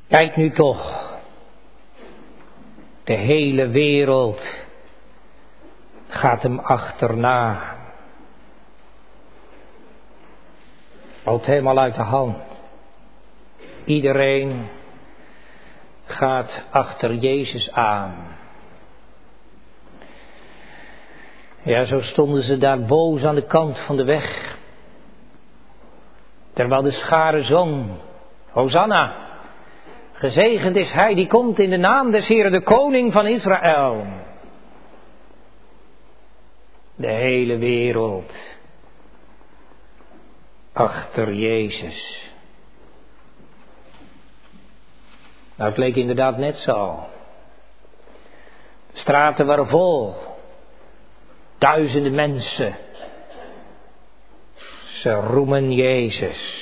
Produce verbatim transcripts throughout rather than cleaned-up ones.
Kijk nu toch. De hele wereld gaat hem achterna. Loopt helemaal uit de hand. Iedereen gaat achter Jezus aan. Ja, zo stonden ze daar boos aan de kant van de weg. Terwijl de schare zong: Hosanna, gezegend is hij die komt in de naam des Heeren, de koning van Israël. De hele wereld achter Jezus. Nou, het leek inderdaad net zo. De straten waren vol. Duizenden mensen. Ze roemen Jezus.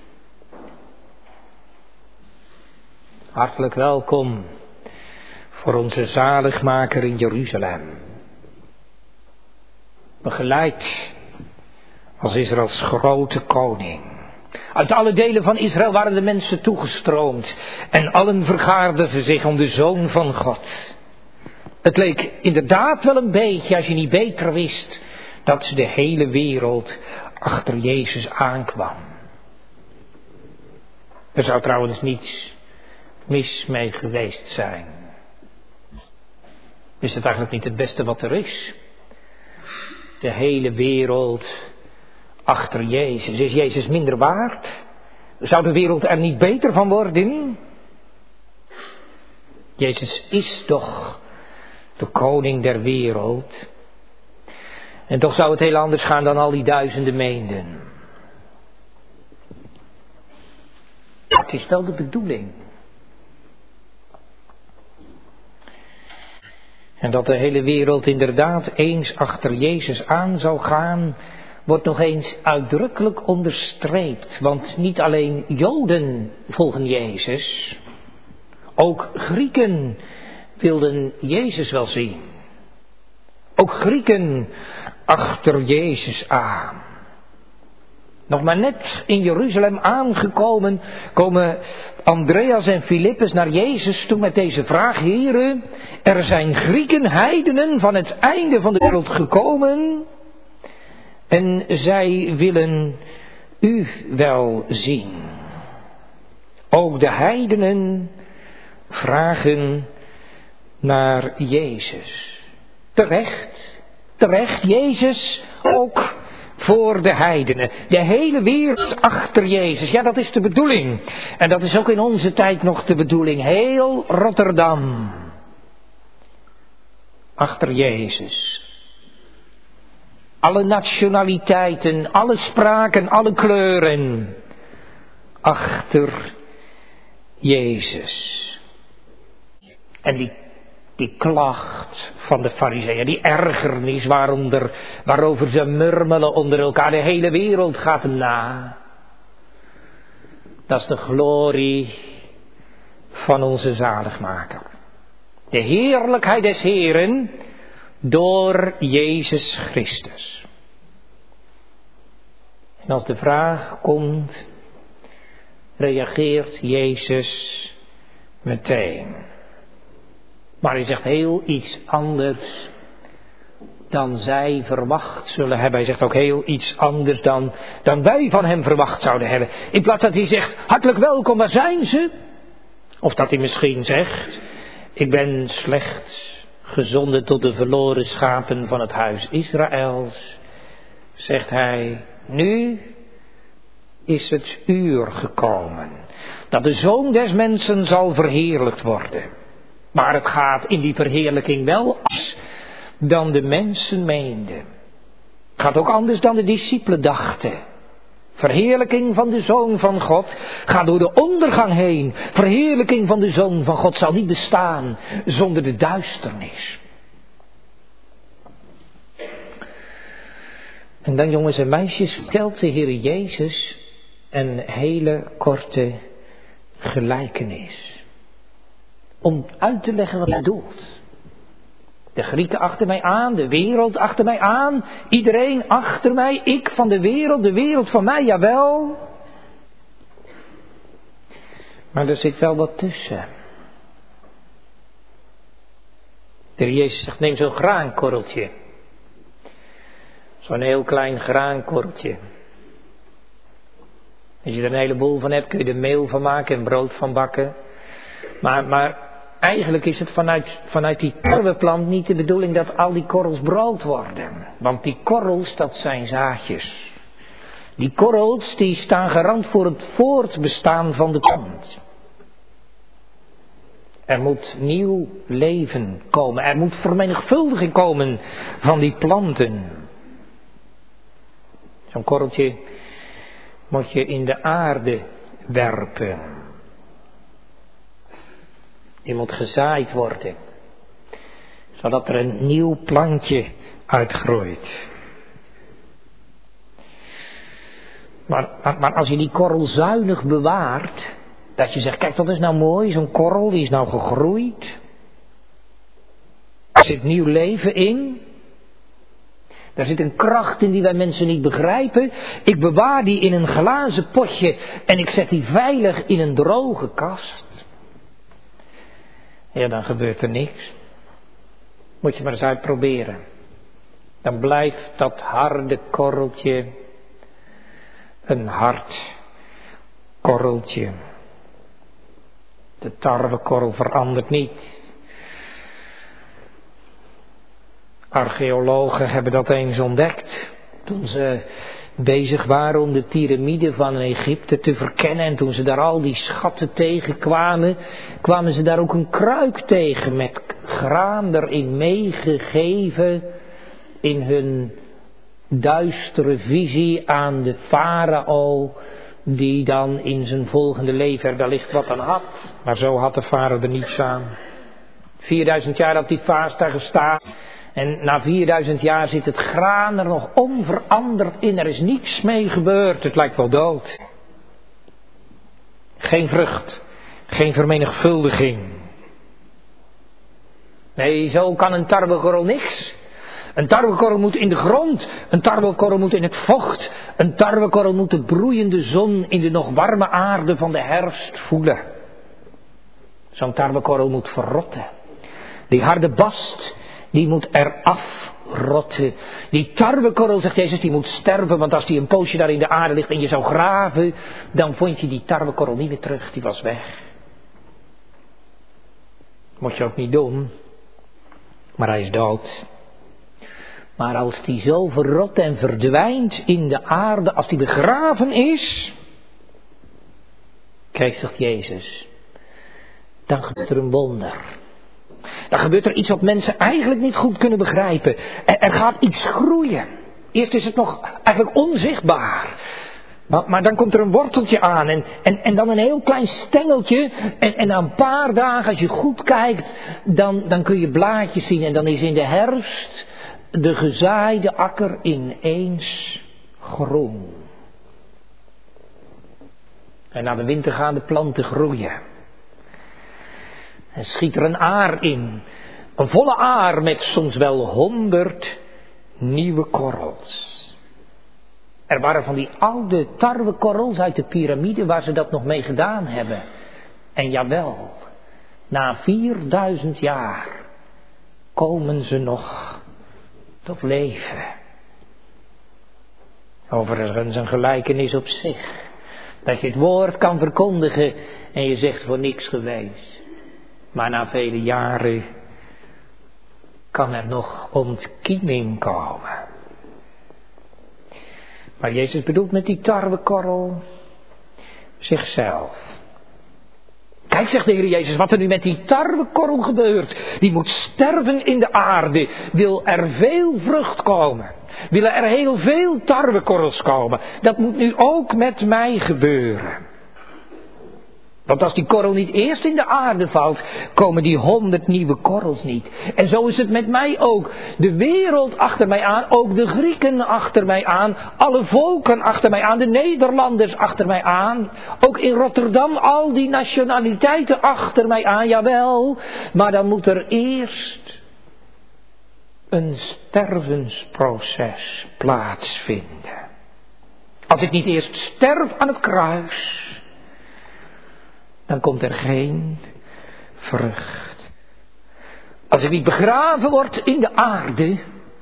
Hartelijk welkom voor onze zaligmaker in Jeruzalem. Begeleid als Israëls grote koning. Uit alle delen van Israël waren de mensen toegestroomd. En allen vergaarden zich om de Zoon van God. Het leek inderdaad wel een beetje, als je niet beter wist, dat de hele wereld achter Jezus aankwam. Er zou trouwens niets mis mee geweest zijn. Is het eigenlijk niet het beste wat er is? De hele wereld achter Jezus. Is Jezus minder waard? Zou de wereld er niet beter van worden? Jezus is toch de koning der wereld. En toch zou het heel anders gaan dan al die duizenden meenden. Het is wel de bedoeling. En dat de hele wereld inderdaad eens achter Jezus aan zou gaan, wordt nog eens uitdrukkelijk onderstreept. Want niet alleen Joden volgen Jezus, ook Grieken wilden Jezus wel zien. Ook Grieken achter Jezus aan. Nog maar net in Jeruzalem aangekomen, komen Andreas en Filippus naar Jezus toe met deze vraag: Heere, er zijn Grieken, heidenen van het einde van de wereld gekomen en zij willen u wel zien. Ook de heidenen vragen naar Jezus. Terecht, terecht, Jezus ook voor de heidenen. De hele wereld achter Jezus. Ja, dat is de bedoeling. En dat is ook in onze tijd nog de bedoeling. Heel Rotterdam achter Jezus. Alle nationaliteiten, alle spraken, alle kleuren achter Jezus. En die Die klacht van de farizeeën, die ergernis waaronder, waarover ze murmelen onder elkaar. De hele wereld gaat hem na. Dat is de glorie van onze zaligmaker. De heerlijkheid des Heeren door Jezus Christus. En als de vraag komt, reageert Jezus meteen. Maar hij zegt heel iets anders dan zij verwacht zullen hebben. Hij zegt ook heel iets anders dan, dan wij van hem verwacht zouden hebben. In plaats dat hij zegt, hartelijk welkom, waar zijn ze? Of dat hij misschien zegt, ik ben slechts gezonden tot de verloren schapen van het huis Israëls. Zegt hij, nu is het uur gekomen dat de Zoon des Mensen zal verheerlijkt worden. Maar het gaat in die verheerlijking wel anders dan de mensen meenden. Het gaat ook anders dan de discipelen dachten. Verheerlijking van de Zoon van God gaat door de ondergang heen. Verheerlijking van de Zoon van God zal niet bestaan zonder de duisternis. En dan, jongens en meisjes, vertelt de Heer Jezus een hele korte gelijkenis. Om uit te leggen wat hij bedoelt. De Grieken achter mij aan, de wereld achter mij aan, iedereen achter mij, ik van de wereld, de wereld van mij, jawel. Maar er zit wel wat tussen. De Heer Jezus zegt, neem zo'n graankorreltje. Zo'n heel klein graankorreltje. Als je er een heleboel van hebt, kun je er meel van maken en brood van bakken. Maar, maar eigenlijk is het vanuit, vanuit die tarweplant niet de bedoeling dat al die korrels brood worden. Want die korrels, dat zijn zaadjes. Die korrels, die staan garant voor het voortbestaan van de plant. Er moet nieuw leven komen. Er moet vermenigvuldiging komen van die planten. Zo'n korreltje moet je in de aarde werpen. Die moet gezaaid worden. Zodat er een nieuw plantje uitgroeit. Maar, maar, maar als je die korrel zuinig bewaart. Dat je zegt, kijk, dat is nou mooi, zo'n korrel, die is nou gegroeid. Er zit nieuw leven in. Daar zit een kracht in die wij mensen niet begrijpen. Ik bewaar die in een glazen potje en ik zet die veilig in een droge kast. Ja, dan gebeurt er niks. Moet je maar eens uitproberen. Dan blijft dat harde korreltje een hard korreltje. De tarwekorrel verandert niet. Archeologen hebben dat eens ontdekt. Toen ze bezig waren om de piramide van Egypte te verkennen. En toen ze daar al die schatten tegenkwamen. Kwamen ze daar ook een kruik tegen met graan erin meegegeven. In hun duistere visie aan de farao. Die dan in zijn volgende leven er wellicht wat aan had. Maar zo had de farao er niets aan. vierduizend jaar had die vaas daar gestaan. En na vierduizend jaar zit het graan er nog onveranderd in. Er is niets mee gebeurd. Het lijkt wel dood. Geen vrucht. Geen vermenigvuldiging. Nee, zo kan een tarwekorrel niks. Een tarwekorrel moet in de grond. Een tarwekorrel moet in het vocht. Een tarwekorrel moet de broeiende zon in de nog warme aarde van de herfst voelen. Zo'n tarwekorrel moet verrotten. Die harde bast, die moet eraf rotten. Die tarwekorrel, zegt Jezus, die moet sterven. Want als die een poosje daar in de aarde ligt en je zou graven, dan vond je die tarwekorrel niet meer terug. Die was weg. Moet je ook niet doen. Maar hij is dood. Maar als die zo verrot en verdwijnt in de aarde, als die begraven is, kijk, zegt Jezus, dan gebeurt er een wonder. Dan gebeurt er iets wat mensen eigenlijk niet goed kunnen begrijpen. Er, er gaat iets groeien. Eerst is het nog eigenlijk onzichtbaar. Maar, maar dan komt er een worteltje aan en, en, en dan een heel klein stengeltje. En, en na een paar dagen, als je goed kijkt, dan, dan kun je blaadjes zien. En dan is in de herfst de gezaaide akker ineens groen. En na de winter gaan de planten groeien. En schiet er een aar in. Een volle aar met soms wel honderd nieuwe korrels. Er waren van die oude tarwekorrels uit de piramide waar ze dat nog mee gedaan hebben. En jawel, na vierduizend jaar komen ze nog tot leven. Overigens een gelijkenis op zich. Dat je het woord kan verkondigen en je zegt voor niks geweest. Maar na vele jaren kan er nog ontkieming komen. Maar Jezus bedoelt met die tarwekorrel zichzelf. Kijk, zegt de Heer Jezus, wat er nu met die tarwekorrel gebeurt. Die moet sterven in de aarde. Wil er veel vrucht komen. Willen er heel veel tarwekorrels komen. Dat moet nu ook met mij gebeuren. Want als die korrel niet eerst in de aarde valt, komen die honderd nieuwe korrels niet. En zo is het met mij ook. De wereld achter mij aan, ook de Grieken achter mij aan, alle volken achter mij aan, de Nederlanders achter mij aan. Ook in Rotterdam al die nationaliteiten achter mij aan, jawel. Maar dan moet er eerst een stervensproces plaatsvinden. Als ik niet eerst sterf aan het kruis, dan komt er geen vrucht. Als ik niet begraven word in de aarde,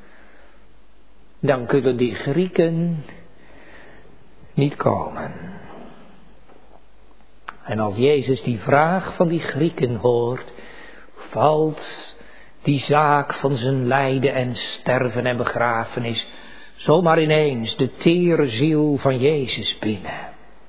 dan kunnen die Grieken niet komen. En als Jezus die vraag van die Grieken hoort, valt die zaak van zijn lijden en sterven en begrafenis zomaar ineens de tere ziel van Jezus binnen.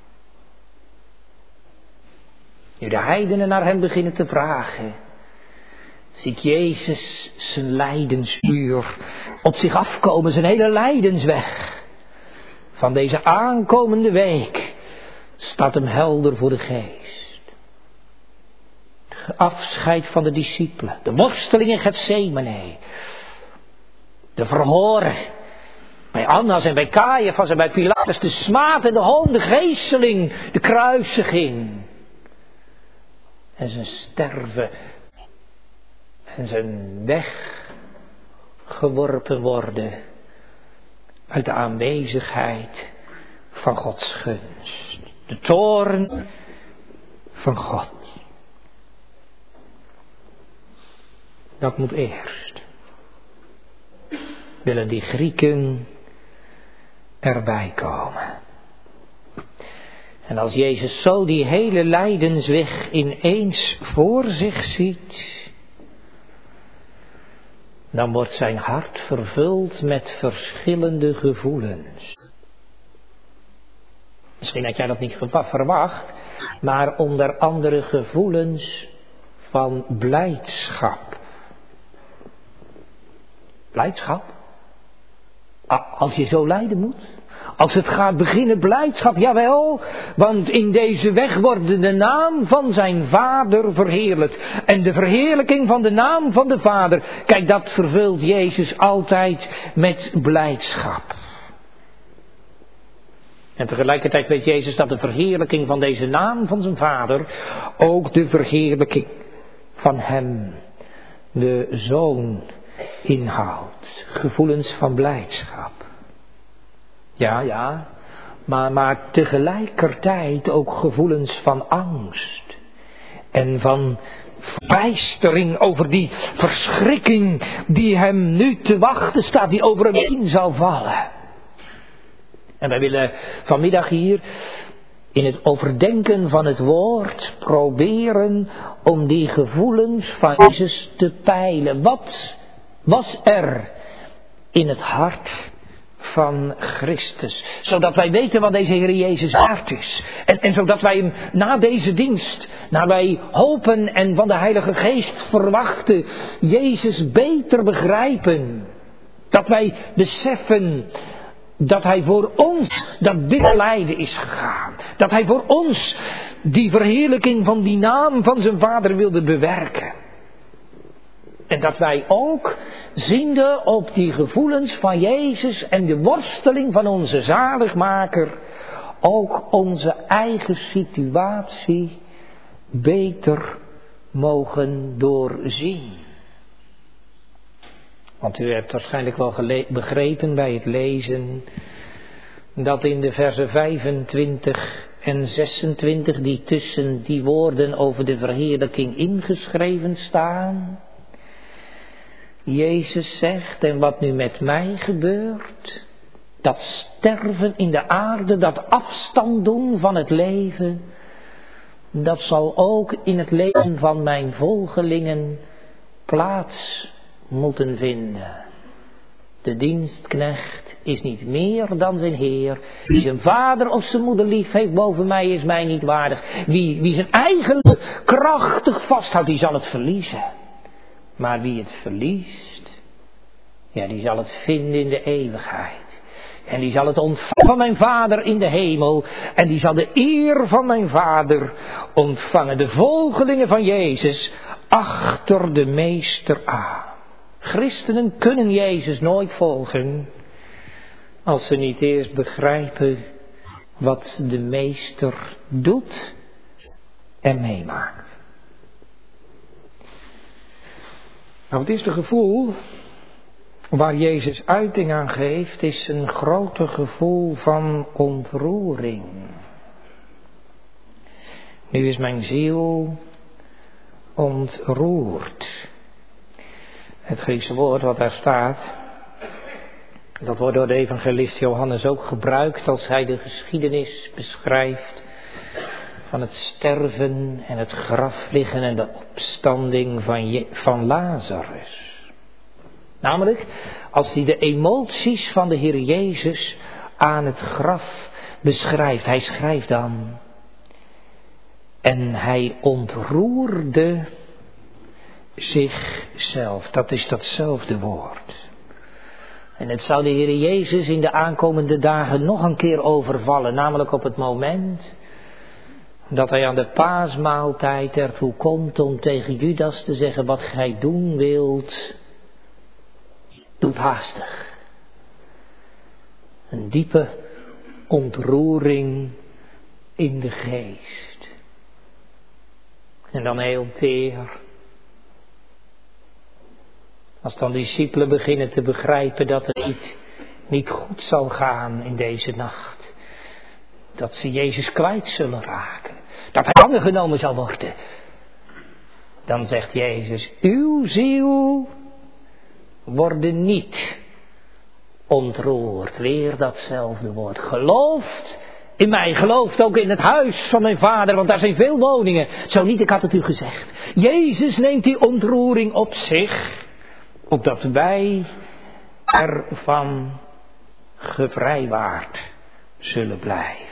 Nu de heidenen naar hem beginnen te vragen, ziet Jezus zijn lijdensuur op zich afkomen, zijn hele lijdensweg. Van deze aankomende week staat hem helder voor de geest. Het afscheid van de discipelen, de worsteling in Getsemane, de verhoren bij Annas en bij Caiaphas en bij Pilatus, de smaad en de hoon, de geesteling, de kruisiging. En zijn sterven en zijn weggeworpen worden uit de aanwezigheid van Gods gunst. De toorn van God. Dat moet eerst. Willen die Grieken erbij komen. En als Jezus zo die hele lijdensweg ineens voor zich ziet, dan wordt zijn hart vervuld met verschillende gevoelens. Misschien had jij dat niet verwacht, maar onder andere gevoelens van blijdschap. Blijdschap? Als je zo lijden moet? Als het gaat beginnen blijdschap, jawel, want in deze weg wordt de naam van zijn Vader verheerlijkt. En de verheerlijking van de naam van de Vader, kijk, dat vervult Jezus altijd met blijdschap. En tegelijkertijd weet Jezus dat de verheerlijking van deze naam van zijn Vader ook de verheerlijking van hem, de Zoon, inhoudt. Gevoelens van blijdschap. Ja, ja, maar, maar tegelijkertijd ook gevoelens van angst. En van verbijstering over die verschrikking die hem nu te wachten staat, die over hem heen zal vallen. En wij willen vanmiddag hier in het overdenken van het woord proberen om die gevoelens van Jezus te peilen. Wat was er in het hart van Christus, zodat wij weten wat deze Heer Jezus waard is. En, en zodat wij hem na deze dienst, naar wij hopen en van de Heilige Geest verwachten, Jezus beter begrijpen. Dat wij beseffen dat hij voor ons dat bitter lijden is gegaan. Dat hij voor ons die verheerlijking van die naam van zijn Vader wilde bewerken. En dat wij ook, ziende op die gevoelens van Jezus en de worsteling van onze zaligmaker, ook onze eigen situatie beter mogen doorzien. Want u hebt waarschijnlijk wel gele- begrepen bij het lezen dat in de versen vijfentwintig en zesentwintig die tussen die woorden over de verheerlijking ingeschreven staan, Jezus zegt, en wat nu met mij gebeurt, dat sterven in de aarde, dat afstand doen van het leven, dat zal ook in het leven van mijn volgelingen plaats moeten vinden. De dienstknecht is niet meer dan zijn Heer. Wie zijn vader of zijn moeder lief heeft boven mij is mij niet waardig. Wie, wie zijn eigen krachtig vasthoudt, die zal het verliezen. Maar wie het verliest, ja, die zal het vinden in de eeuwigheid. En die zal het ontvangen van mijn Vader in de hemel. En die zal de eer van mijn Vader ontvangen. De volgelingen van Jezus achter de Meester aan. Christenen kunnen Jezus nooit volgen als ze niet eerst begrijpen wat de Meester doet en meemaakt. Nou, het eerste gevoel waar Jezus uiting aan geeft is een grote gevoel van ontroering. Nu is mijn ziel ontroerd. Het Griekse woord wat daar staat, dat wordt door de evangelist Johannes ook gebruikt als hij de geschiedenis beschrijft van het sterven en het graf liggen en de opstanding van, Je- van Lazarus. Namelijk, als hij de emoties van de Heer Jezus aan het graf beschrijft. Hij schrijft dan: en hij ontroerde zichzelf. Dat is datzelfde woord. En het zou de Heer Jezus in de aankomende dagen nog een keer overvallen. Namelijk op het moment dat hij aan de paasmaaltijd ertoe komt om tegen Judas te zeggen: wat gij doen wilt, doet haastig. Een diepe ontroering in de geest. En dan heel teer. Als dan discipelen beginnen te begrijpen dat het niet, niet goed zal gaan in deze nacht. Dat ze Jezus kwijt zullen raken. Dat hij gevangen genomen zal worden. Dan zegt Jezus: uw ziel worden niet ontroerd. Weer datzelfde woord. Gelooft in mij. Gelooft ook in het huis van mijn vader. Want daar zijn veel woningen. Zo niet, ik had het u gezegd. Jezus neemt die ontroering op zich. Opdat wij ervan gevrijwaard zullen blijven.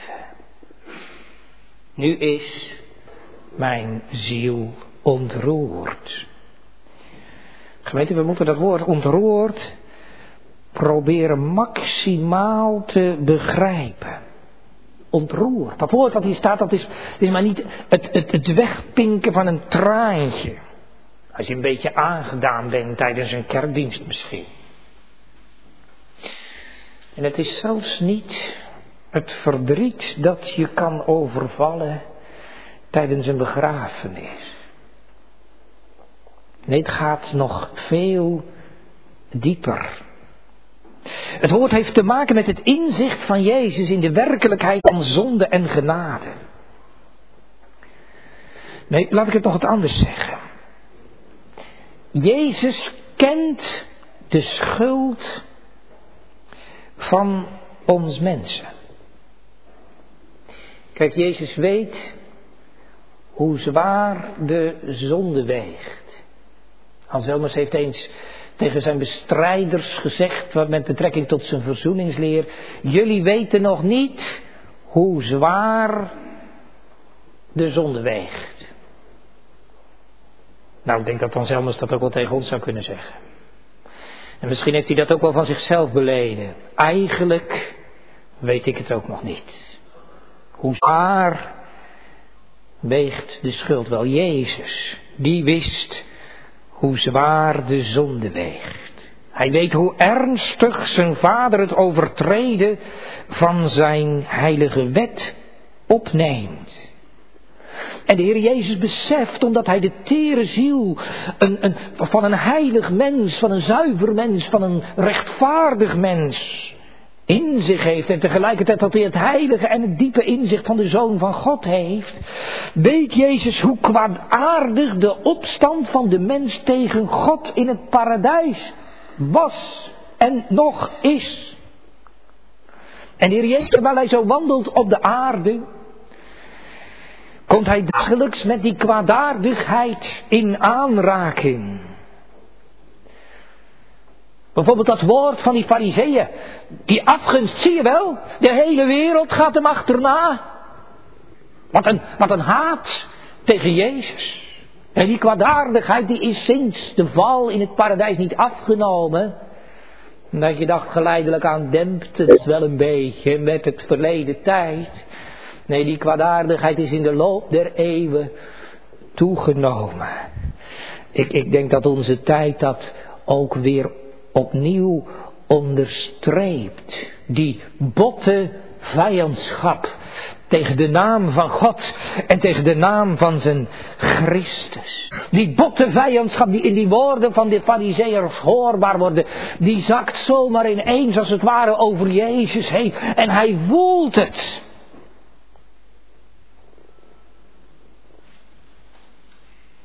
Nu is mijn ziel ontroerd. Gemeente, we moeten dat woord ontroerd proberen maximaal te begrijpen. Ontroerd. Dat woord wat hier staat, dat is, is maar niet het, het, het wegpinken van een traantje. Als je een beetje aangedaan bent tijdens een kerkdienst misschien. En het is zelfs niet het verdriet dat je kan overvallen tijdens een begrafenis. Nee, het gaat nog veel dieper. Het woord heeft te maken met het inzicht van Jezus in de werkelijkheid van zonde en genade. Nee, laat ik het nog wat anders zeggen. Jezus kent de schuld van ons mensen. Kijk, Jezus weet hoe zwaar de zonde weegt. Anselmus heeft eens tegen zijn bestrijders gezegd, met betrekking tot zijn verzoeningsleer: jullie weten nog niet hoe zwaar de zonde weegt. Nou, ik denk dat Anselmus dat ook wel tegen ons zou kunnen zeggen. En misschien heeft hij dat ook wel van zichzelf beleden. Eigenlijk weet ik het ook nog niet. Hoe zwaar weegt de schuld wel? Jezus, die wist hoe zwaar de zonde weegt. Hij weet hoe ernstig zijn vader het overtreden van zijn heilige wet opneemt. En de Heer Jezus beseft, omdat hij de tere ziel een, een, van een heilig mens, van een zuiver mens, van een rechtvaardig mens in zich heeft. En tegelijkertijd dat hij het heilige en het diepe inzicht van de Zoon van God heeft. Weet Jezus hoe kwaadaardig de opstand van de mens tegen God in het paradijs was en nog is. En de Heer Jezus, terwijl hij zo wandelt op de aarde, komt hij dagelijks met die kwaadaardigheid in aanraking. Bijvoorbeeld dat woord van die fariseeën. Die afgunst, zie je wel? De hele wereld gaat hem achterna. Wat een, wat een haat tegen Jezus. En die kwaadaardigheid die is sinds de val in het paradijs niet afgenomen. Dat je dacht geleidelijk aan dempt het wel een beetje met het verleden tijd. Nee, die kwaadaardigheid is in de loop der eeuwen toegenomen. Ik, ik denk dat onze tijd dat ook weer opnieuw onderstreept. Die botte vijandschap tegen de naam van God en tegen de naam van zijn Christus. Die botte vijandschap die in die woorden van de farizeeërs hoorbaar worden, die zakt zomaar ineens als het ware over Jezus heen en hij voelt het.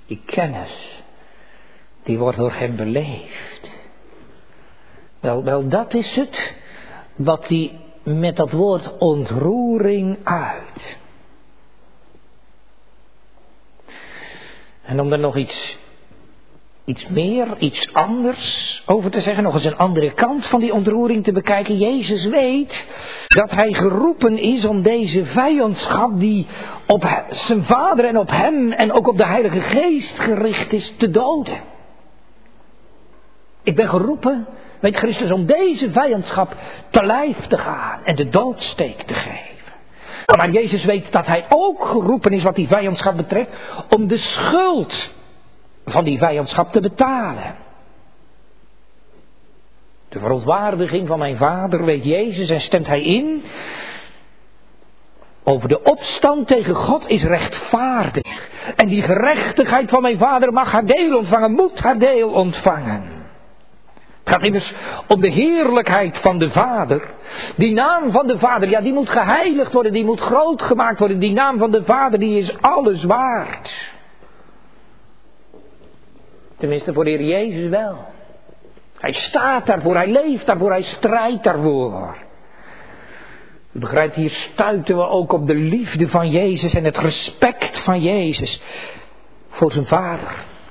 die kennis, die wordt door hem beleefd. Wel, wel, dat is het wat hij met dat woord ontroering uit. En om er nog iets, iets meer, iets anders over te zeggen, nog eens een andere kant van die ontroering te bekijken. Jezus weet dat hij geroepen is om deze vijandschap die op zijn Vader en op hem en ook op de Heilige Geest gericht is, te doden. Ik ben geroepen, weet Christus, om deze vijandschap te lijf te gaan en de doodsteek te geven. Maar Jezus weet dat hij ook geroepen is wat die vijandschap betreft, om de schuld van die vijandschap te betalen. De verontwaardiging van mijn Vader weet Jezus en stemt hij in. Over de opstand tegen God is rechtvaardig. En die gerechtigheid van mijn Vader mag haar deel ontvangen, moet haar deel ontvangen. Het gaat immers om de heerlijkheid van de Vader. Die naam van de Vader, ja, die moet geheiligd worden, die moet groot gemaakt worden. Die naam van de Vader, die is alles waard. Tenminste voor de Heer Jezus wel. Hij staat daarvoor, hij leeft daarvoor, hij strijdt daarvoor. U begrijpt, hier stuiten we ook op de liefde van Jezus en het respect van Jezus voor zijn Vader.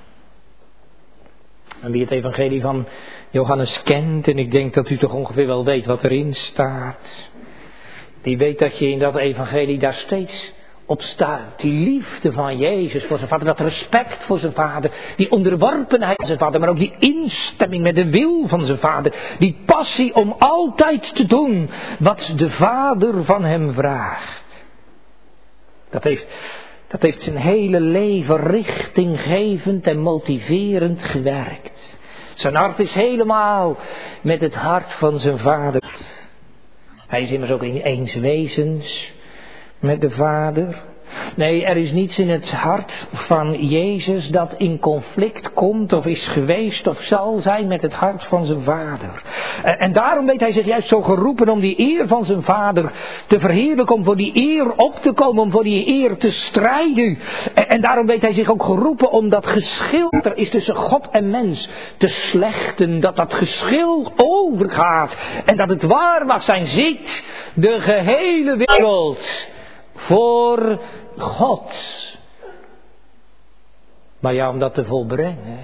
En wie het evangelie van Johannes kent, en ik denk dat u toch ongeveer wel weet wat erin staat, die weet dat je in dat evangelie daar steeds op stuit. Die liefde van Jezus voor zijn Vader, dat respect voor zijn Vader, die onderworpenheid van zijn Vader, maar ook die instemming met de wil van zijn Vader, die passie om altijd te doen wat de Vader van hem vraagt. Dat heeft, dat heeft zijn hele leven richtinggevend en motiverend gewerkt. Zijn hart is helemaal met het hart van zijn Vader. Hij is immers ook in eens wezens met de Vader. Nee, er is niets in het hart van Jezus dat in conflict komt of is geweest of zal zijn met het hart van zijn Vader. En daarom weet hij zich juist zo geroepen om die eer van zijn Vader te verheerlijken, om voor die eer op te komen, om voor die eer te strijden. En daarom weet hij zich ook geroepen om dat geschil dat er is tussen God en mens te slechten, dat dat geschil overgaat en dat het waar mag zijn, ziet de gehele wereld voor God. Maar ja, om dat te volbrengen,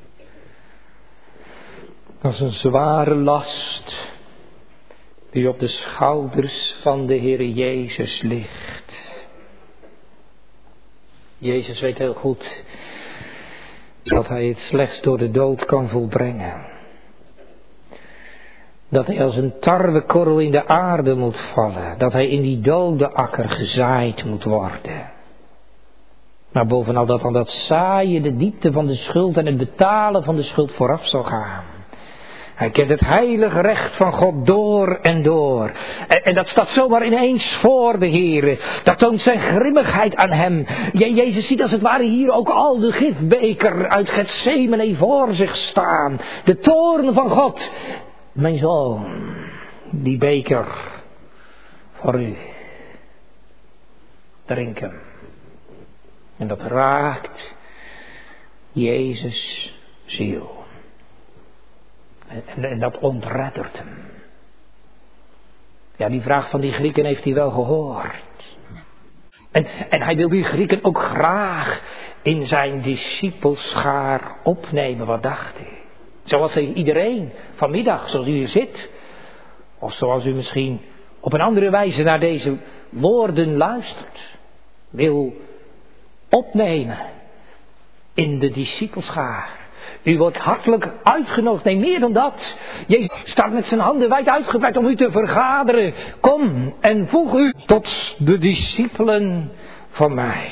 dat is een zware last die op de schouders van de Heere Jezus ligt. Jezus weet heel goed dat hij het slechts door de dood kan volbrengen. Dat hij als een tarwekorrel in de aarde moet vallen. Dat hij in die dode akker gezaaid moet worden. Maar bovenal dat aan dat zaaien de diepte van de schuld en het betalen van de schuld vooraf zal gaan. Hij kent het heilige recht van God door en door. En, en dat staat zomaar ineens voor de Heere. Dat toont zijn grimmigheid aan hem. Je, Jezus ziet als het ware hier ook al de gifbeker uit Getsemane voor zich staan. De toorn van God. Mijn zoon, die beker voor u. Drink hem. En dat raakt Jezus' ziel. En, en, en dat ontreddert hem. Ja, die vraag van die Grieken heeft hij wel gehoord. En, en hij wil die Grieken ook graag in zijn discipelschaar opnemen. Wat dacht hij? Zoals iedereen vanmiddag, zoals u hier zit. Of zoals u misschien op een andere wijze naar deze woorden luistert. Wil opnemen in de discipelschaar. U wordt hartelijk uitgenodigd. Nee, meer dan dat. Jezus staat met zijn handen wijd uitgebreid om u te vergaderen. Kom en voeg u tot de discipelen van mij.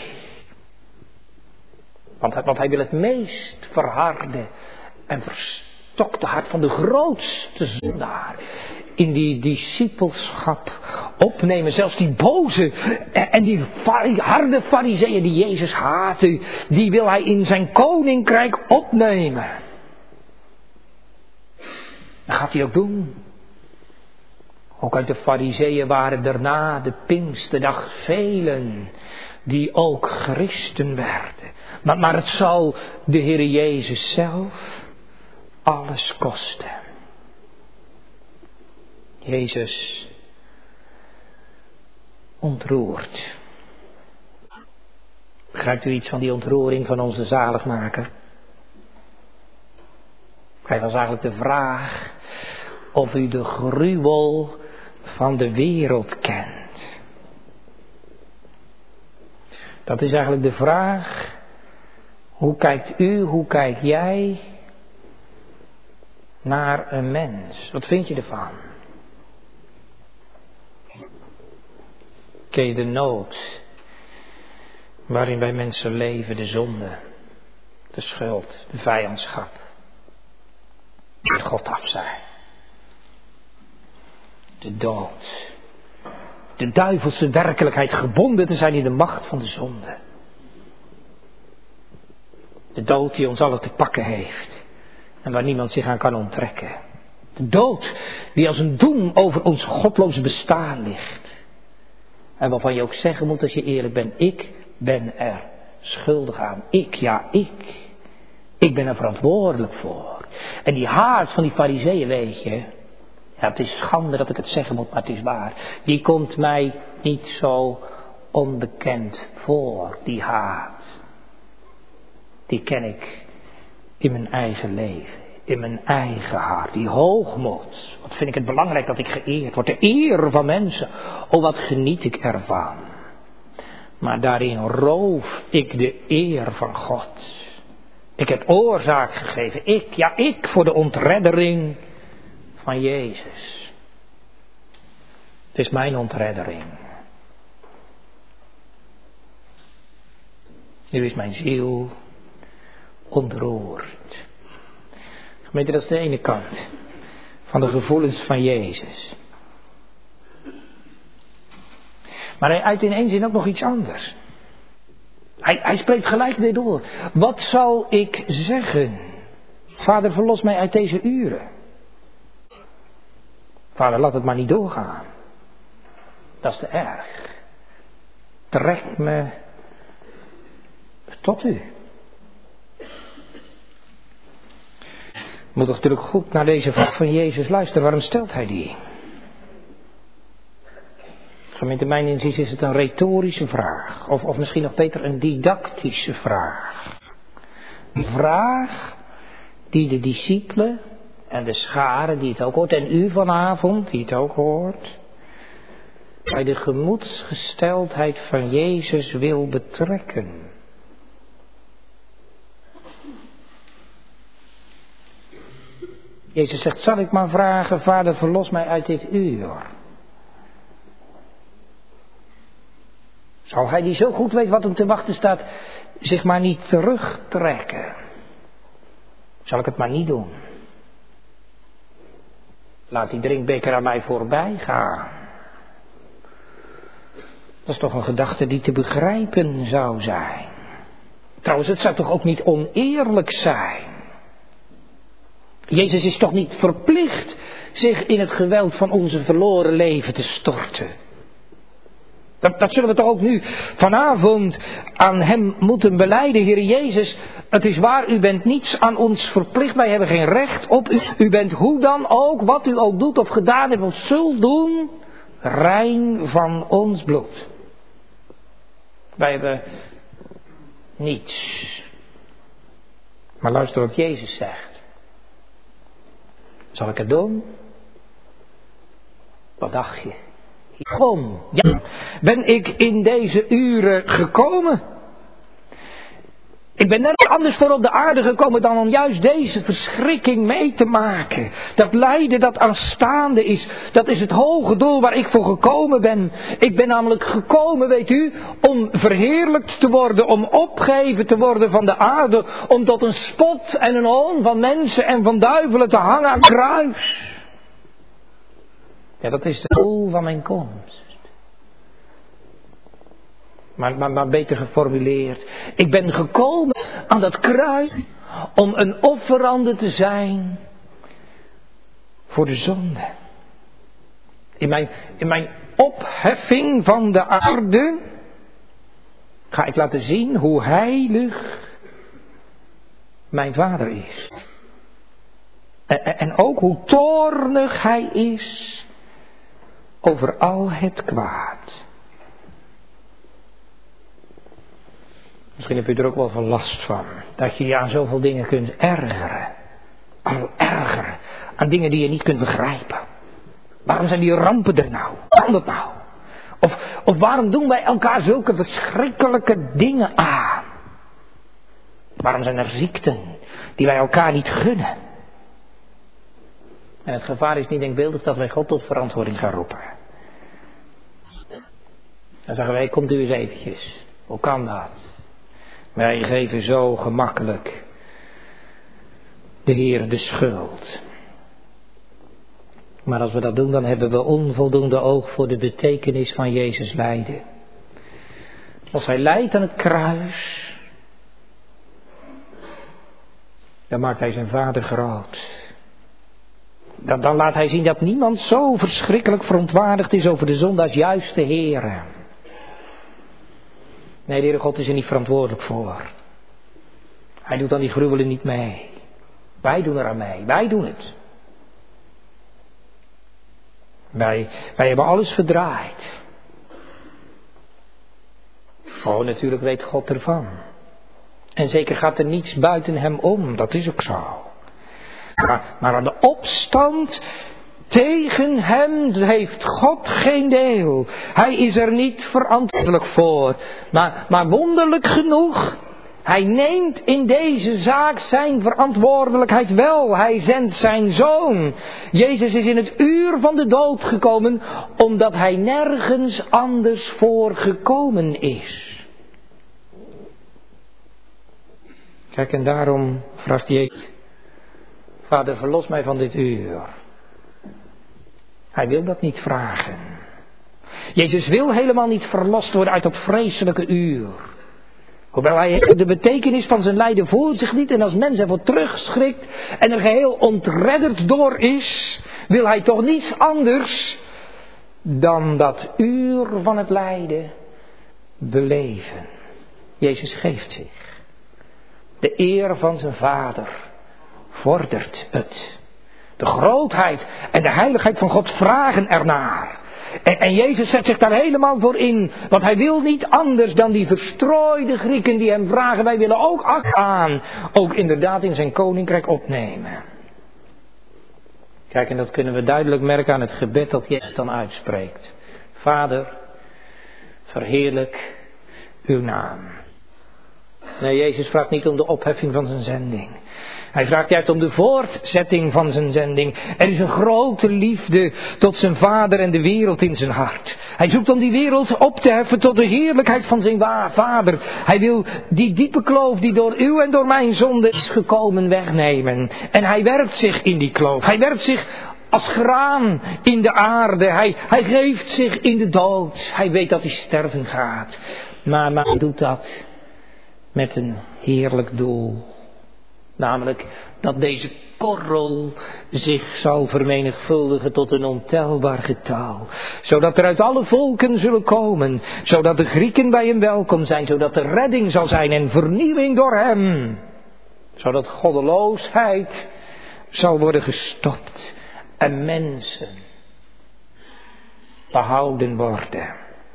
Want, want hij wil het meest verharde en verstokte hart van de grootste zondaar in die discipelschap opnemen. Zelfs die boze en die harde farizeeën die Jezus haatte, die wil hij in zijn koninkrijk opnemen. Dat gaat hij ook doen. Ook uit de Farizeeën waren daarna de Pinksterdag velen die ook christen werden. Maar, maar het zal de Heer Jezus zelf alles kosten. Jezus ontroert. Begrijpt u iets van die ontroering van onze zaligmaker? Hij was eigenlijk de vraag of u de gruwel van de wereld kent. Dat is eigenlijk de vraag. Hoe kijkt u, hoe kijk jij naar een mens? Wat vind je ervan? Ken je de nood waarin wij mensen leven, de zonde, de schuld, de vijandschap, het God af zijn, de dood, de duivelse werkelijkheid, gebonden te zijn in de macht van de zonde. De dood die ons allen te pakken heeft en waar niemand zich aan kan onttrekken. De dood die als een doem over ons godloos bestaan ligt. En waarvan je ook zeggen moet als je eerlijk bent, ik ben er schuldig aan. Ik, ja ik. Ik ben er verantwoordelijk voor. En die haat van die Farizeeën, weet je. Ja, het is schande dat ik het zeggen moet, maar het is waar. Die komt mij niet zo onbekend voor, die haat. Die ken ik in mijn eigen leven, in mijn eigen hart. Die hoogmoed. Wat vind ik het belangrijk dat ik geëerd word. De eer van mensen. Oh, wat geniet ik ervan. Maar daarin roof ik de eer van God. Ik heb oorzaak gegeven. Ik, ja ik, voor de ontreddering van Jezus. Het is mijn ontreddering. Nu is mijn ziel ontroerd. Gemeente, dat is de ene kant van de gevoelens van Jezus. Maar hij uit in één zin ook nog iets anders. Hij, hij spreekt gelijk weer door. Wat zal ik zeggen? Vader, verlos mij uit deze uren. Vader, laat het maar niet doorgaan. Dat is te erg. Trek me tot u. Je moet natuurlijk goed naar deze vraag van Jezus luisteren. Waarom stelt hij die? Gemeente, mijn inziens is het een retorische vraag. Of, of misschien nog beter een didactische vraag. Een vraag die de discipelen en de scharen die het ook hoort. En u vanavond die het ook hoort. Bij de gemoedsgesteldheid van Jezus wil betrekken. Jezus zegt, zal ik maar vragen, Vader, verlos mij uit dit uur. Zal hij die zo goed weet wat hem te wachten staat, zich maar niet terugtrekken? Zal ik het maar niet doen? Laat die drinkbeker aan mij voorbij gaan. Dat is toch een gedachte die te begrijpen zou zijn. Trouwens, het zou toch ook niet oneerlijk zijn. Jezus is toch niet verplicht zich in het geweld van onze verloren leven te storten. Dat, dat zullen we toch ook nu vanavond aan hem moeten belijden. Heer Jezus, het is waar, u bent niets aan ons verplicht. Wij hebben geen recht op u. U bent hoe dan ook, wat u ook doet of gedaan hebt of zult doen, rein van ons bloed. Wij hebben niets. Maar luister wat Jezus zegt. Zal ik het doen? Wat dacht je? Kom, ja, ben ik in deze uren gekomen? Ik ben nergens anders voor op de aarde gekomen dan om juist deze verschrikking mee te maken. Dat lijden dat aanstaande is, dat is het hoge doel waar ik voor gekomen ben. Ik ben namelijk gekomen, weet u, om verheerlijkt te worden, om opgeheven te worden van de aarde, om tot een spot en een hoon van mensen en van duivelen te hangen aan het kruis. Ja, dat is het doel van mijn komst. Maar, maar, maar beter geformuleerd. Ik ben gekomen aan dat kruis om een offerande te zijn voor de zonde. In mijn, in mijn opheffing van de aarde ga ik laten zien hoe heilig mijn Vader is. En, en ook hoe toornig hij is over al het kwaad. Misschien heb u er ook wel van last van. Dat je je aan zoveel dingen kunt ergeren. Al ergeren. Aan dingen die je niet kunt begrijpen. Waarom zijn die rampen er nou? Kan dat nou? Of, of waarom doen wij elkaar zulke verschrikkelijke dingen aan? Waarom zijn er ziekten die wij elkaar niet gunnen? En het gevaar is niet denkbeeldig dat wij God tot verantwoording gaan roepen. Dan zeggen wij, komt u eens eventjes. Hoe kan dat? Wij geven zo gemakkelijk de Heer de schuld. Maar als we dat doen, dan hebben we onvoldoende oog voor de betekenis van Jezus lijden. Als hij lijdt aan het kruis, dan maakt hij zijn Vader groot. Dan, dan laat hij zien dat niemand zo verschrikkelijk verontwaardigd is over de zonde als juist de Heer. Nee, de Heere God is er niet verantwoordelijk voor. Hij doet aan die gruwelen niet mee. Wij doen er aan mee. Wij doen het. Wij, wij hebben alles verdraaid. Oh, natuurlijk weet God ervan. En zeker gaat er niets buiten hem om. Dat is ook zo. Maar, maar aan de opstand tegen hem heeft God geen deel. Hij is er niet verantwoordelijk voor. Maar, maar wonderlijk genoeg, hij neemt in deze zaak zijn verantwoordelijkheid wel. Hij zendt zijn zoon. Jezus is in het uur van de dood gekomen, omdat hij nergens anders voor gekomen is. Kijk, en daarom vraagt Jezus: Vader, verlos mij van dit uur. Hij wil dat niet vragen. Jezus wil helemaal niet verlost worden uit dat vreselijke uur. Hoewel hij de betekenis van zijn lijden voor zich liet en als mens ervoor terugschrikt en er geheel ontredderd door is, wil hij toch niets anders dan dat uur van het lijden beleven. Jezus geeft zich. De eer van zijn Vader vordert het. De grootheid en de heiligheid van God vragen ernaar. En, en Jezus zet zich daar helemaal voor in. Want hij wil niet anders dan die verstrooide Grieken die hem vragen. Wij willen ook acht aan. Ook inderdaad in zijn koninkrijk opnemen. Kijk, en dat kunnen we duidelijk merken aan het gebed dat Jezus dan uitspreekt. Vader, verheerlijk uw naam. Nee, Jezus vraagt niet om de opheffing van zijn zending. Hij vraagt juist om de voortzetting van zijn zending. Er is een grote liefde tot zijn Vader en de wereld in zijn hart. Hij zoekt om die wereld op te heffen tot de heerlijkheid van zijn Vader. Hij wil die diepe kloof die door u en door mijn zonde is gekomen wegnemen. En hij werpt zich in die kloof. Hij werpt zich als graan in de aarde. Hij, hij geeft zich in de dood. Hij weet dat hij sterven gaat. Maar, maar hij doet dat met een heerlijk doel. Namelijk dat deze korrel zich zal vermenigvuldigen tot een ontelbaar getal. Zodat er uit alle volken zullen komen. Zodat de Grieken bij hem welkom zijn. Zodat er redding zal zijn en vernieuwing door hem. Zodat goddeloosheid zal worden gestopt. En mensen behouden worden.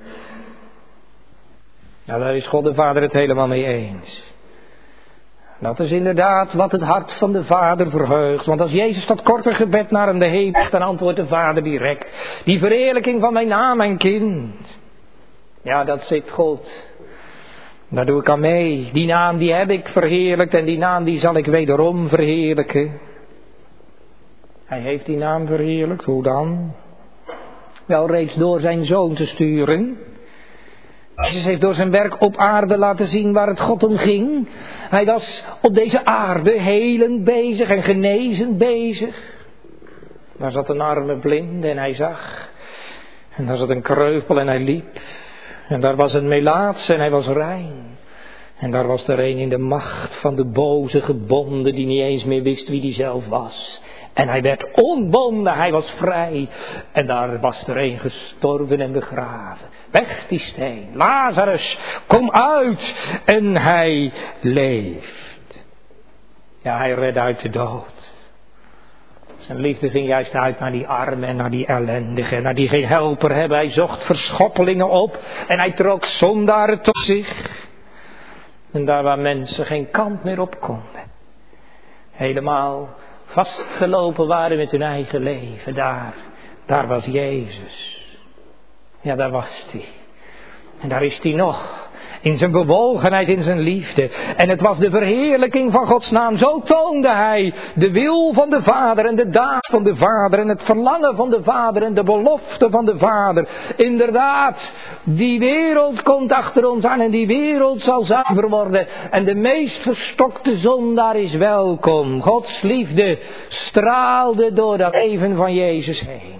Nou, daar is God de Vader het helemaal mee eens. Dat is inderdaad wat het hart van de Vader verheugt. Want als Jezus dat korte gebed naar hem de heeft, dan antwoordt de Vader direct: die verheerlijking van mijn naam, mijn kind. Ja, dat zit God. Daar doe ik aan mee. Die naam die heb ik verheerlijkt en die naam die zal ik wederom verheerlijken. Hij heeft die naam verheerlijkt. Hoe dan? Wel, reeds door zijn zoon te sturen. Jezus heeft door zijn werk op aarde laten zien waar het God om ging. Hij was op deze aarde helend bezig en genezend bezig. Daar zat een arme blinde en hij zag. En daar zat een kreupel en hij liep. En daar was een melaats en hij was rein. En daar was er een in de macht van de boze gebonden die niet eens meer wist wie die zelf was. En hij werd ontbonden, hij was vrij. En daar was er een gestorven en begraven. Weg die steen, Lazarus, kom uit. En hij leeft. Ja, hij redde uit de dood. Zijn liefde ging juist uit naar die armen en naar die ellendigen. Naar die geen helper hebben. Hij zocht verschoppelingen op. En hij trok zondaren tot zich. En daar waar mensen geen kant meer op konden. Helemaal vastgelopen waren met hun eigen leven. Daar, daar was Jezus. Ja, daar was hij. En daar is hij nog. In zijn bewogenheid, in zijn liefde. En het was de verheerlijking van Gods naam. Zo toonde hij de wil van de Vader en de daad van de Vader. En het verlangen van de Vader en de belofte van de Vader. Inderdaad, die wereld komt achter ons aan en die wereld zal zuiver worden. En de meest verstokte zondaar is welkom. Gods liefde straalde door dat leven van Jezus heen.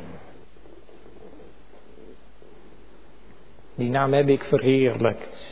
Die naam heb ik verheerlijkt.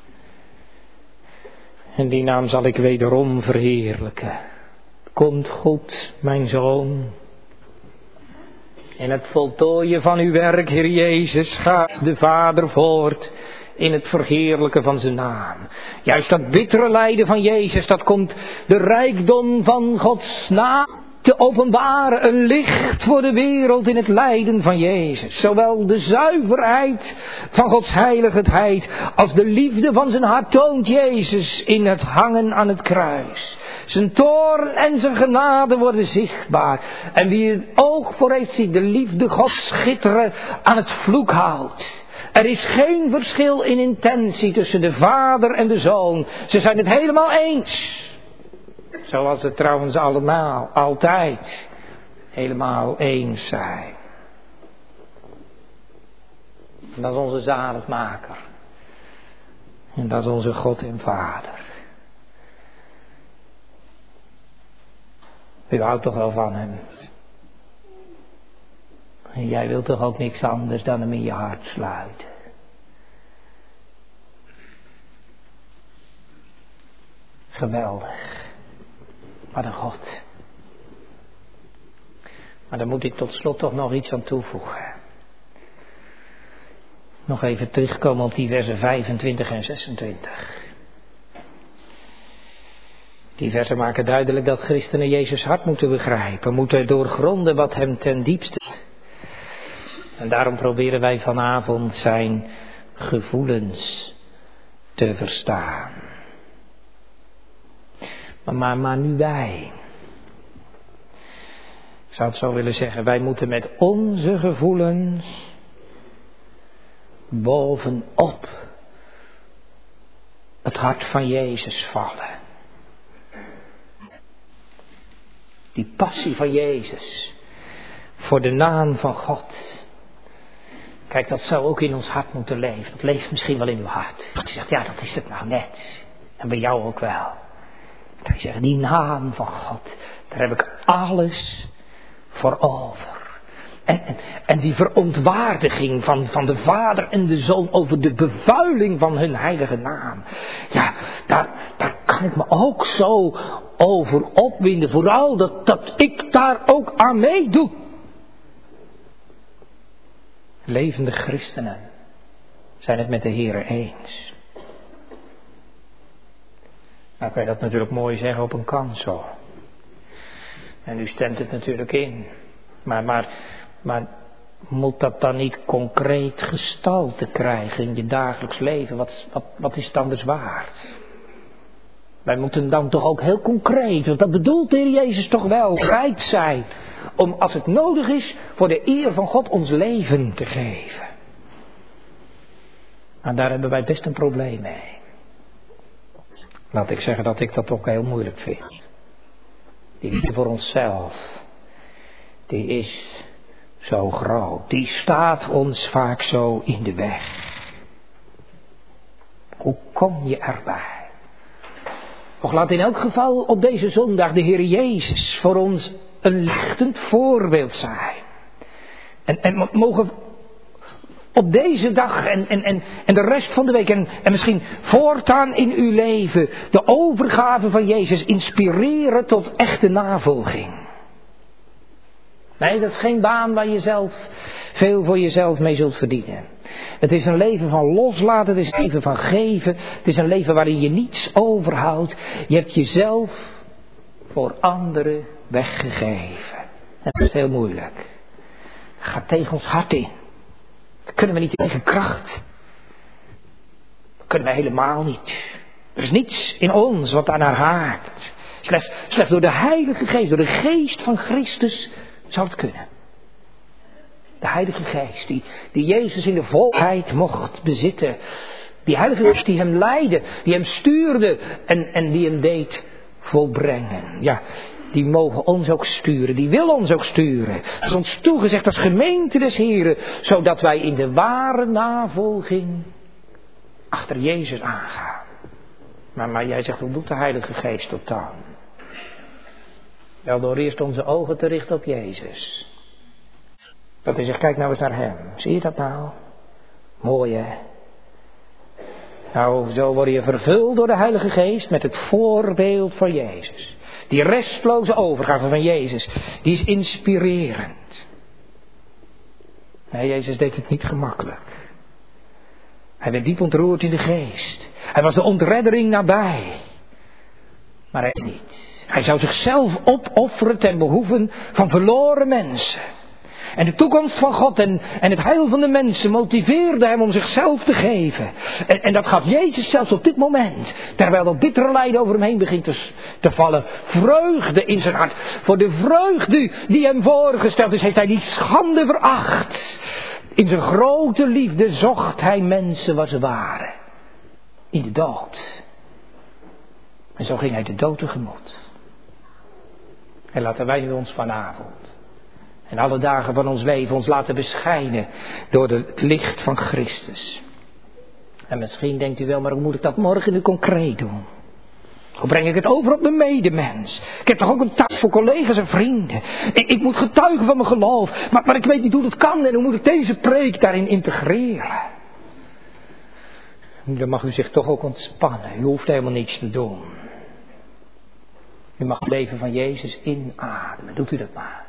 En die naam zal ik wederom verheerlijken. Komt goed, mijn zoon. In het voltooien van uw werk, Heer Jezus, gaat de Vader voort in het verheerlijken van zijn naam. Juist dat bittere lijden van Jezus, dat komt de rijkdom van Gods naam te openbaren. Een licht voor de wereld in het lijden van Jezus. Zowel de zuiverheid van Gods heiligheid als de liefde van zijn hart toont Jezus in het hangen aan het kruis. Zijn toorn en zijn genade worden zichtbaar. En wie het oog voor heeft, ziet de liefde Gods schitteren aan het vloekhout. Er is geen verschil in intentie tussen de Vader en de Zoon. Ze zijn het helemaal eens. Zoals het trouwens allemaal, altijd, helemaal eens zijn. En dat is onze zaligmaker. En dat is onze God en Vader. U houdt toch wel van hem. En jij wilt toch ook niks anders dan hem in je hart sluiten. Geweldig. Wat een God. Maar daar moet ik tot slot toch nog iets aan toevoegen. Nog even terugkomen op die versen vijfentwintig en zesentwintig. Die versen maken duidelijk dat christenen Jezus hart moeten begrijpen. Moeten doorgronden wat hem ten diepste. En daarom proberen wij vanavond zijn gevoelens te verstaan. Maar, maar nu wij. Ik zou het zo willen zeggen. Wij moeten met onze gevoelens bovenop het hart van Jezus vallen. Die passie van Jezus voor de naam van God. Kijk, dat zou ook in ons hart moeten leven. Dat leeft misschien wel in uw hart. Dat je zegt, ja, dat is het nou net. En bij jou ook wel. Dat je zegt, die naam van God, daar heb ik alles voor over. En, en, en die verontwaardiging van, van de Vader en de Zoon over de bevuiling van hun heilige naam. Ja, daar, daar kan ik me ook zo over opwinden. Vooral dat, dat ik daar ook aan meedoe. Levende christenen zijn het met de Heere eens. Nou kan je dat natuurlijk mooi zeggen op een kansel. En u stemt het natuurlijk in. Maar, maar, maar moet dat dan niet concreet gestalte krijgen in je dagelijks leven? Wat, wat, wat is het anders waard? Wij moeten dan toch ook heel concreet, want dat bedoelt de Heer Jezus toch wel, bereid zijn om als het nodig is voor de eer van God ons leven te geven. Maar daar hebben wij best een probleem mee. Laat ik zeggen dat ik dat ook heel moeilijk vind. Die liefde voor onszelf, die is zo groot. Die staat ons vaak zo in de weg. Hoe kom je erbij? Och, laat in elk geval op deze zondag de Heer Jezus voor ons een lichtend voorbeeld zijn. En, en mogen op deze dag en, en, en, en de rest van de week en, en misschien voortaan in uw leven de overgave van Jezus inspireren tot echte navolging. Nee, dat is geen baan waar je zelf veel voor jezelf mee zult verdienen. Het is een leven van loslaten, het is een leven van geven. Het is een leven waarin je niets overhoudt. Je hebt jezelf voor anderen weggegeven. En dat is heel moeilijk. Het gaat tegen ons hart in. Dat kunnen we niet in eigen kracht. Dat kunnen we helemaal niet. Er is niets in ons wat aan haar haakt. Slechts, slechts door de Heilige Geest, door de Geest van Christus zou het kunnen. De Heilige Geest die, die Jezus in de volheid mocht bezitten. Die Heilige Geest die hem leidde, die hem stuurde en, en die hem deed volbrengen. Ja, die mogen ons ook sturen, die wil ons ook sturen. Het is ons toegezegd als gemeente des Heren, zodat wij in de ware navolging achter Jezus aangaan. Maar, maar jij zegt, hoe doet de Heilige Geest dat dan? Wel door eerst onze ogen te richten op Jezus. Dat hij zegt, kijk nou eens naar hem. Zie je dat nou? Mooi hè? Nou, zo word je vervuld door de Heilige Geest met het voorbeeld van Jezus. Die restloze overgave van Jezus, die is inspirerend. Nee, Jezus deed het niet gemakkelijk. Hij werd diep ontroerd in de geest. Hij was de ontreddering nabij. Maar hij niet. Hij zou zichzelf opofferen ten behoeve van verloren mensen. En de toekomst van God en, en het heil van de mensen motiveerde hem om zichzelf te geven. En, en dat gaf Jezus zelfs op dit moment. Terwijl dat bittere lijden over hem heen begint te, te vallen. Vreugde in zijn hart. Voor de vreugde die hem voorgesteld is, heeft hij die schande veracht. In zijn grote liefde zocht hij mensen waar ze waren. In de dood. En zo ging hij de dood tegemoet. En laten wij nu ons vanavond en alle dagen van ons leven ons laten beschijnen door het licht van Christus. En misschien denkt u wel, maar hoe moet ik dat morgen nu concreet doen? Hoe breng ik het over op mijn medemens? Ik heb toch ook een taak voor collega's en vrienden. Ik, ik moet getuigen van mijn geloof. Maar, maar ik weet niet hoe dat kan en hoe moet ik deze preek daarin integreren? Dan mag u zich toch ook ontspannen. U hoeft helemaal niets te doen. U mag het leven van Jezus inademen. Doet u dat maar.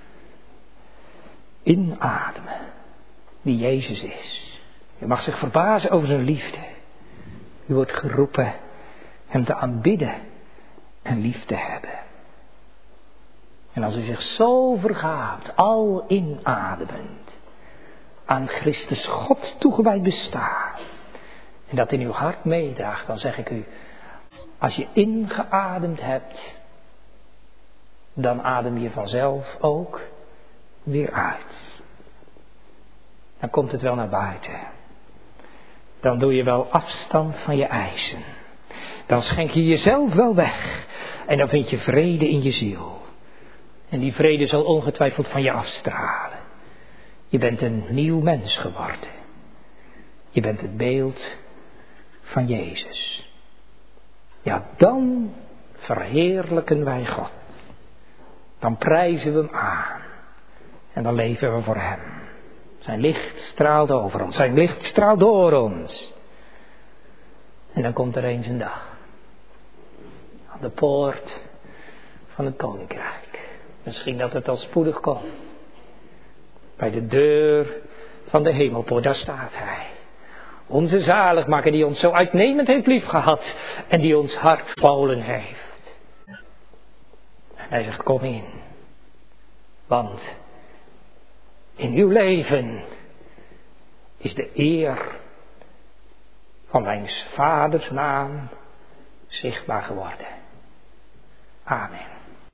Inademen. Die Jezus is. U mag zich verbazen over zijn liefde. U wordt geroepen hem te aanbidden en lief te hebben. En als u zich zo vergaapt, al inademend, aan Christus God toegewijd bestaan, en dat in uw hart meedraagt, dan zeg ik u, als je ingeademd hebt, dan adem je vanzelf ook weer uit. Dan komt het wel naar buiten. Dan doe je wel afstand van je eisen. Dan schenk je jezelf wel weg. En dan vind je vrede in je ziel. En die vrede zal ongetwijfeld van je afstralen. Je bent een nieuw mens geworden. Je bent het beeld van Jezus. Ja, dan verheerlijken wij God. Dan prijzen we hem aan. En dan leven we voor hem. Zijn licht straalt over ons. Zijn licht straalt door ons. En dan komt er eens een dag. Aan de poort van het koninkrijk. Misschien dat het al spoedig komt. Bij de deur van de hemelpoort, daar staat hij. Onze zaligmaker die ons zo uitnemend heeft liefgehad. En die ons hart gevolen heeft. En hij zegt, kom in. Want in uw leven is de eer van mijn vaders naam zichtbaar geworden. Amen.